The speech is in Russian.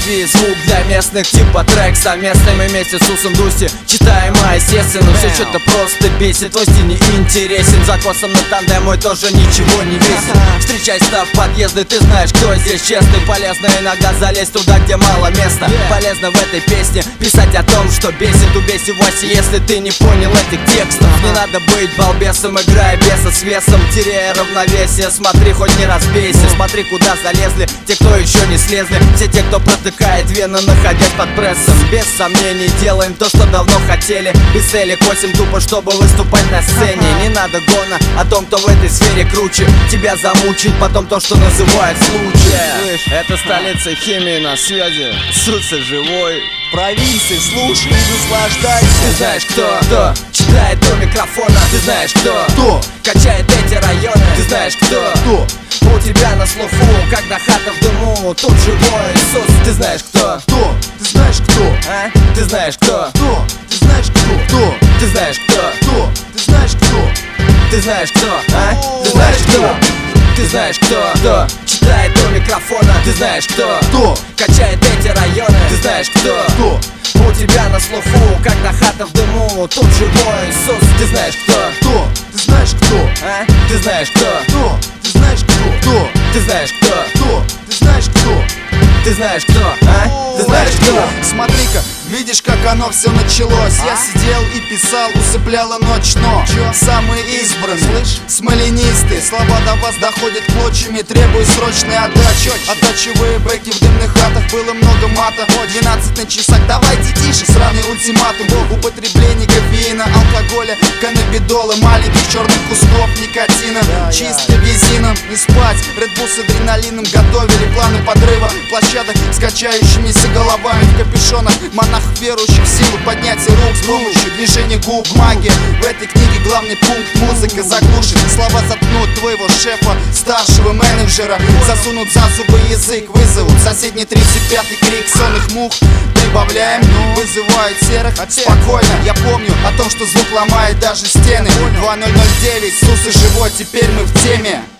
России звук для местных, типа трек совместный. Мы вместе с Усом Дуси читаем, естественно. Все что-то просто бесит, твой стиль не интересен. За косом на тандем мой тоже ничего не весит. Встречай став подъезды, ты знаешь, кто здесь честный. Полезно иногда залезть туда, где мало места. Полезно в этой песне писать о том, что бесит. Убейся в оси, если ты не понял этих текстов. Не надо быть балбесом, играя беса с весом, теряя равновесие. Смотри, хоть не разбейся. Смотри, куда залезли те, кто еще не слезли. Все те, кто протыкает вены, находясь под прессом. Без сомнений делаем то, что давно хотели. Без цели косим тупо, чтобы выступать на сцене. Не надо гона о том, кто в этой сфере круче. Тебя замучит потом то, что называют случай. Это столица химии на связи. Суса живой. Провинции, слушай и наслаждайся. Ты знаешь, кто читает до микрофона. Ты знаешь, кто качает эти районы. Ты знаешь, кто у тебя на слуху, когда хата в дыму. Тут живой Иисус. Ты знаешь, кто Ты знаешь, кто? а? Ты знаешь, кто Ты знаешь, кто? Ты знаешь, кто Ты знаешь, кто? Ты знаешь, кто а? Ты знаешь, кто Ты знаешь, кто читает до микрофона. Ты знаешь, кто качает эти районы. Ты знаешь, кто у тебя на слуху, когда хата в дыму. Тут живой Иисус. Ты знаешь, кто Ты знаешь, кто? а? Ты знаешь, кто Ты знаешь, кто? Ты знаешь, кто Ты знаешь, кто? Ты знаешь, кто а? Ты знаешь, кто Смотри-ка, видишь, как оно все началось. Я сидел и писал, усыпляла ночь, но самые избранные, смоленистые, слова до вас доходят клочьями, требуют срочной отдачи. Оттачивая бэки в дымных хатах, было много мата. 12 на часах, давайте тише, сраный ультиматум. Употребление кофеина, алкоголя, каннабидола, маленьких черных кусков никотина. Чисто визином, не спать, Red Bull с адреналином. Готовили планы подрыва площадок с качающимися головами в капюшонах. Монахов, верующих в силу поднятия рук с помощью движения губ. Магия в этой книге главный пункт. Музыка заглушит, слова заткнут твоего шефа, старшего менеджера. Засунут за зубы язык, вызовут соседний 35-й крик сонных мух. Прибавляем, вызывают серых. Спокойно, я помню о том, что звук ломает даже стены. 2009, Сусы живой, теперь мы в теме.